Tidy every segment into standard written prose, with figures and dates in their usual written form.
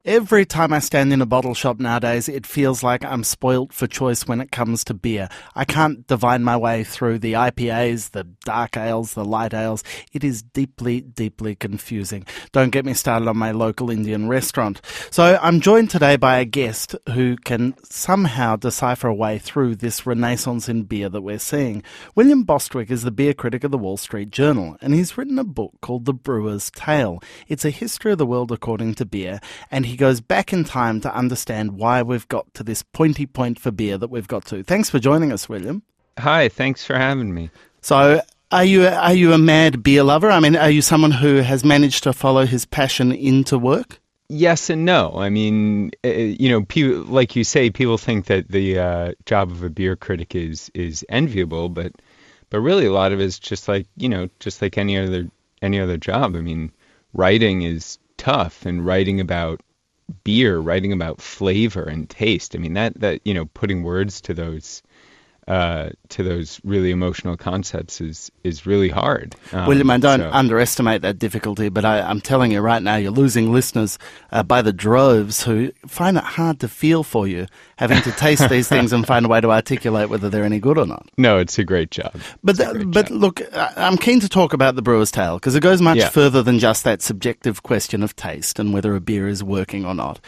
Every time I stand in a bottle shop nowadays, it feels like I'm spoilt for choice when it comes to beer. I can't divine my way through the IPAs, the dark ales, the light ales. It is deeply, deeply confusing. Don't get me started on my local Indian restaurant. So I'm joined today by a guest who can somehow decipher a way through this renaissance in beer that we're seeing. William Bostwick is the beer critic of the Wall Street Journal, and he's written a book called The Brewer's Tale. It's a history of the world according to beer, and he goes back in time to understand why we've got to this pointy point for beer that we've got to. Thanks for joining us, William. Hi, thanks for having me. So, are you a mad beer lover? I mean, are you someone who has managed to follow his passion into work? Yes and no. I mean, people, like you say, people think that the job of a beer critic is enviable, but really a lot of it is just like any other job. I mean, writing is tough, and writing about beer, writing about flavor and taste. I mean, that putting words to those really emotional concepts is really hard. William, I don't underestimate that difficulty, but I'm telling you right now, you're losing listeners by the droves who find it hard to feel for you, having to taste these things and find a way to articulate whether they're any good or not. No, it's a great job. But look, I'm keen to talk about the Brewer's Tale because it goes much further than just that subjective question of taste and whether a beer is working or not.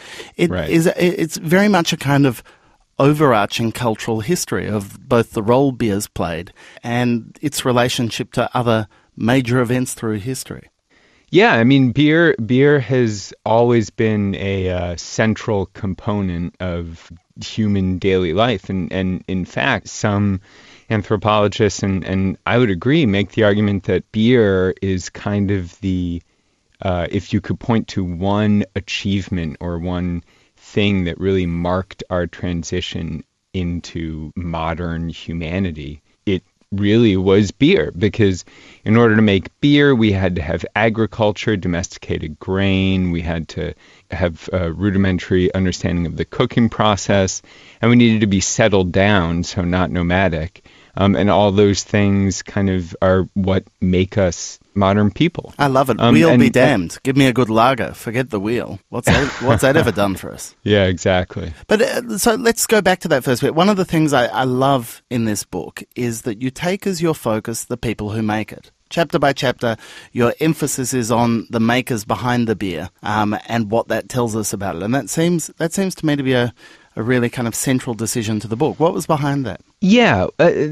It's very much a kind of overarching cultural history of both the role beer's played and its relationship to other major events through history. Yeah, I mean, beer has always been a central component of human daily life, and in fact, some anthropologists and I would agree make the argument that beer is kind of the if you could point to one achievement or one thing that really marked our transition into modern humanity, it really was beer. Because in order to make beer, we had to have agriculture, domesticated grain, we had to have a rudimentary understanding of the cooking process, and we needed to be settled down, so not nomadic. And all those things kind of are what make us modern people. I love it. Wheel be damned. Give me a good lager. Forget the wheel. What's that ever done for us? Yeah, exactly. But so let's go back to that first bit. One of the things I love in this book is that you take as your focus the people who make it. Chapter by chapter, your emphasis is on the makers behind the beer and what that tells us about it. And that seems to me to be a really kind of central decision to the book. What was behind that? Yeah,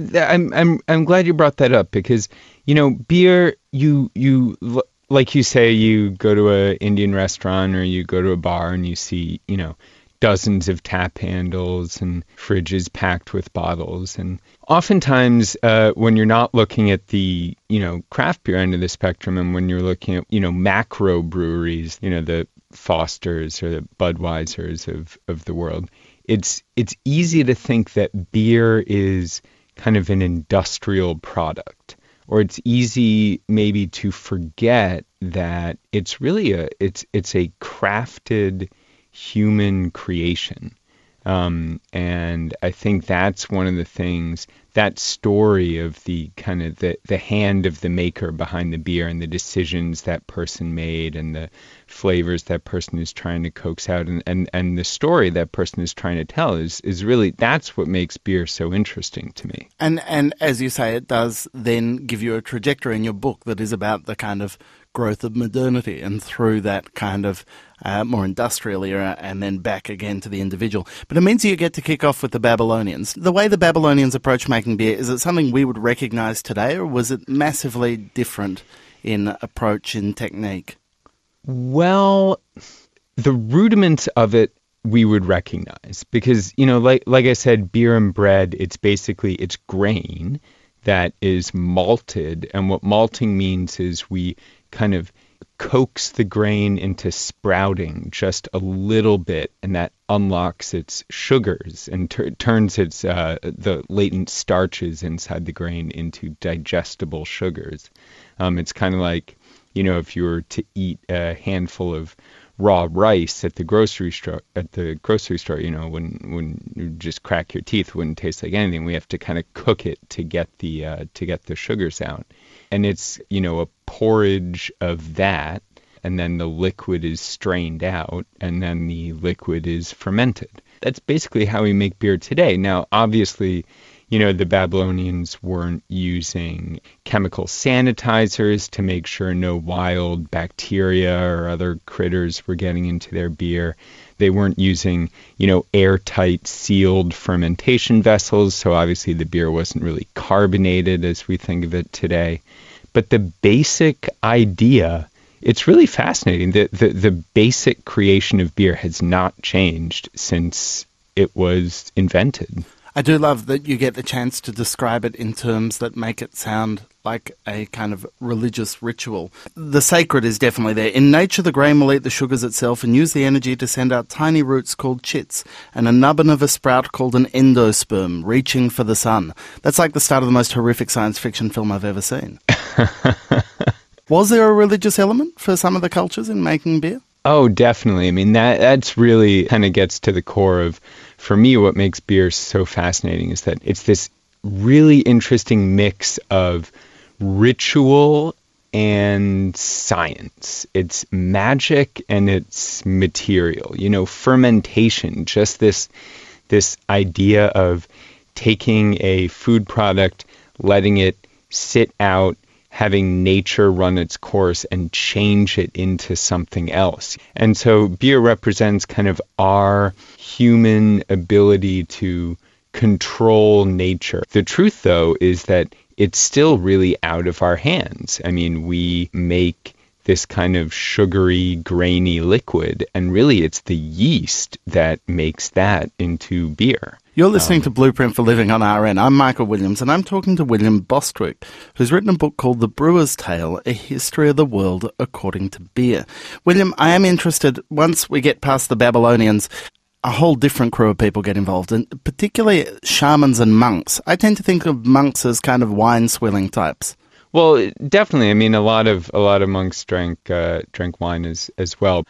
I'm glad you brought that up because, beer, you like you say, you go to an Indian restaurant or you go to a bar and you see, dozens of tap handles and fridges packed with bottles. And oftentimes when you're not looking at the, craft beer end of the spectrum and when you're looking at, macro breweries, the Fosters or the Budweisers of the world, it's easy to think that beer is kind of an industrial product, or it's easy maybe to forget that it's really it's a crafted human creation. And I think that's one of the things, that story of the kind of the hand of the maker behind the beer and the decisions that person made and the flavors that person is trying to coax out and the story that person is trying to tell is really, that's what makes beer so interesting to me. And as you say, it does then give you a trajectory in your book that is about the kind of growth of modernity and through that kind of more industrial era and then back again to the individual. But it means you get to kick off with the Babylonians. The way the Babylonians approach making beer, is it something we would recognize today, or was it massively different in approach and technique? Well, the rudiments of it we would recognize because, like I said, beer and bread, it's grain that is malted. And what malting means is we kind of coax the grain into sprouting just a little bit, and that unlocks its sugars and turns its the latent starches inside the grain into digestible sugars. It's kind of like, if you were to eat a handful of raw rice at the grocery store, when you just crack your teeth, it wouldn't taste like anything. We have to kind of cook it to get the sugars out. And it's, a porridge of that and then the liquid is strained out, and then the liquid is fermented. That's basically how we make beer today. Now, obviously, the Babylonians weren't using chemical sanitizers to make sure no wild bacteria or other critters were getting into their beer. They weren't using, airtight sealed fermentation vessels, so obviously the beer wasn't really carbonated as we think of it today. But the basic idea, it's really fascinating. The basic creation of beer has not changed since it was invented. I do love that you get the chance to describe it in terms that make it sound like a kind of religious ritual. The sacred is definitely there. In nature, the grain will eat the sugars itself and use the energy to send out tiny roots called chits and a nubbin of a sprout called an endosperm reaching for the sun. That's like the start of the most horrific science fiction film I've ever seen. Was there a religious element for some of the cultures in making beer? Oh, definitely. I mean, that's really kind of gets to the core of, for me, what makes beer so fascinating is that it's this really interesting mix of ritual and science. It's magic and it's material. Fermentation, just this idea of taking a food product, letting it sit out, having nature run its course and change it into something else. And so beer represents kind of our human ability to control nature. The truth, though, is that it's still really out of our hands. I mean, we make this kind of sugary, grainy liquid, and really it's the yeast that makes that into beer. You're listening to Blueprint for Living on RN. I'm Michael Williams, and I'm talking to William Bostwick, who's written a book called The Brewer's Tale, A History of the World According to Beer. William, I am interested, once we get past the Babylonians, a whole different crew of people get involved, and particularly shamans and monks. I tend to think of monks as kind of wine-swilling types. Well, definitely. I mean, a lot of monks drank wine as well.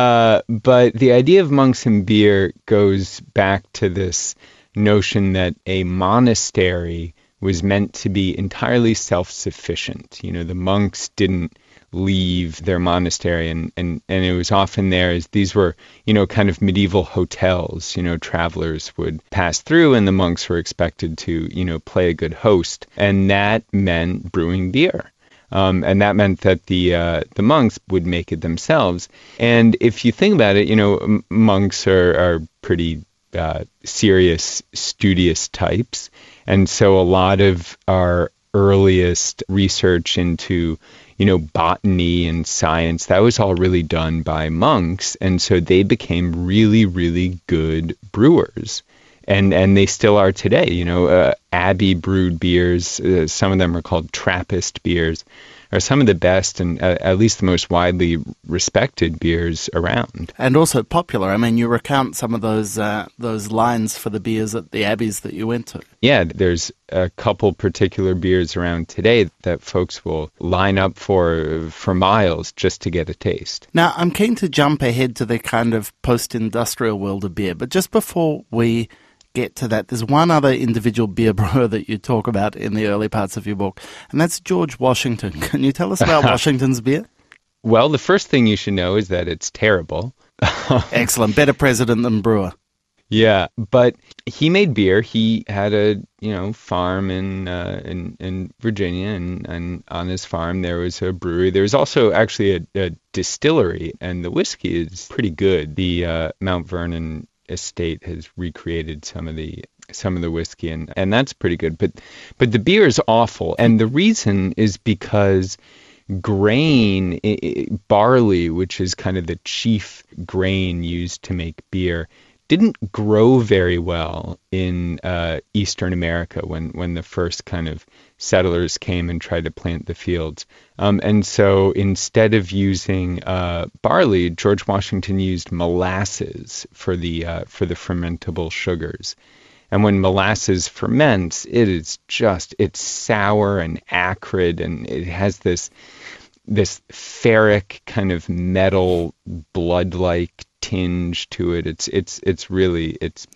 But the idea of monks and beer goes back to this notion that a monastery was meant to be entirely self-sufficient. The monks didn't leave their monastery, and it was often there as these were, kind of medieval hotels. Travelers would pass through and the monks were expected to, play a good host. And that meant brewing beer. And that meant that the monks would make it themselves. And if you think about it, monks are pretty serious, studious types. And so a lot of our earliest research into botany and science, that was all really done by monks. And so they became really, really good brewers. And they still are today. Abbey brewed beers, some of them are called Trappist beers, are some of the best and at least the most widely respected beers around. And also popular. I mean, you recount some of those lines for the beers at the abbeys that you went to. Yeah, there's a couple particular beers around today that folks will line up for miles just to get a taste. Now, I'm keen to jump ahead to the kind of post-industrial world of beer, but just before we get to that, there's one other individual beer brewer that you talk about in the early parts of your book, and that's George Washington. Can you tell us about Washington's beer? Well, the first thing you should know is that it's terrible. Excellent. Better president than brewer. Yeah, but he made beer. He had a farm in Virginia, and on his farm there was a brewery. There was also actually a distillery, and the whiskey is pretty good. The Mount Vernon estate has recreated some of the whiskey, and that's pretty good. But the beer is awful, and the reason is because grain, barley, which is kind of the chief grain used to make beer, didn't grow very well in Eastern America when the first kind of settlers came and tried to plant the fields. And so instead of using barley, George Washington used molasses for the fermentable sugars. And when molasses ferments, it's sour and acrid, and it has this ferric kind of metal blood-like tinge to it. It's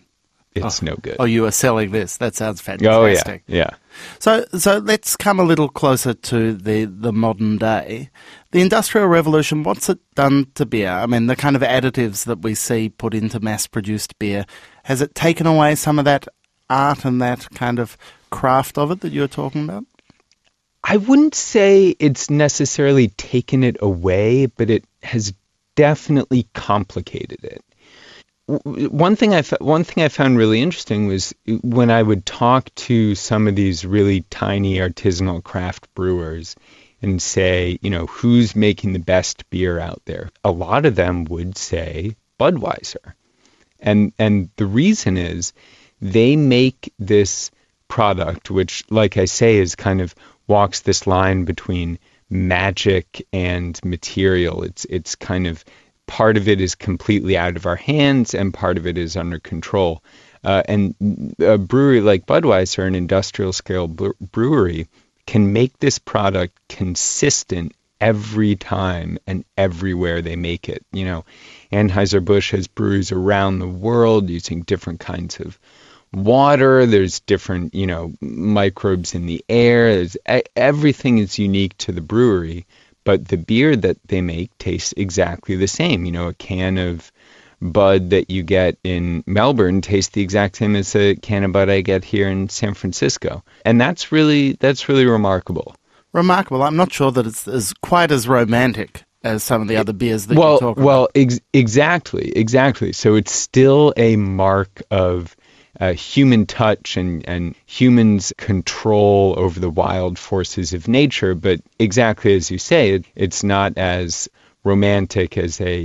it's no good. Oh, you are selling this. That sounds fantastic. Oh, yeah. So let's come a little closer to the modern day. The Industrial Revolution, what's it done to beer? I mean, the kind of additives that we see put into mass-produced beer, has it taken away some of that art and that kind of craft of it that you were talking about? I wouldn't say it's necessarily taken it away, but it has definitely complicated it. One thing I found really interesting was when I would talk to some of these really tiny artisanal craft brewers and say, who's making the best beer out there? A lot of them would say Budweiser. And the reason is they make this product, which, like I say, is kind of walks this line between magic and material. It's kind of part of it is completely out of our hands and part of it is under control. And a brewery like Budweiser, an industrial scale brewery, can make this product consistent every time and everywhere they make it. Anheuser-Busch has breweries around the world using different kinds of water. There's different, microbes in the air. Everything is unique to the brewery, but the beer that they make tastes exactly the same. A can of Bud that you get in Melbourne tastes the exact same as a can of Bud I get here in San Francisco. And that's really remarkable. Remarkable. I'm not sure that it's quite as romantic as some of the other beers that you talk about. Well, exactly. So it's still a mark of human touch and humans' control over the wild forces of nature. But exactly as you say, it's not as romantic as a,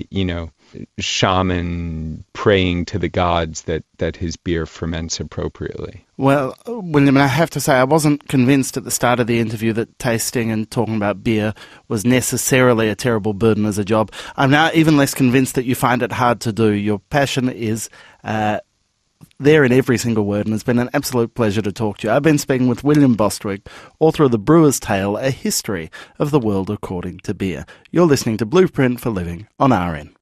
shaman praying to the gods that his beer ferments appropriately. Well, William, I have to say I wasn't convinced at the start of the interview that tasting and talking about beer was necessarily a terrible burden as a job. I'm now even less convinced that you find it hard to do. Your passion is there in every single word, and it's been an absolute pleasure to talk to you. I've been speaking with William Bostwick, author of The Brewer's Tale, A History of the World According to Beer. You're listening to Blueprint for Living on RN.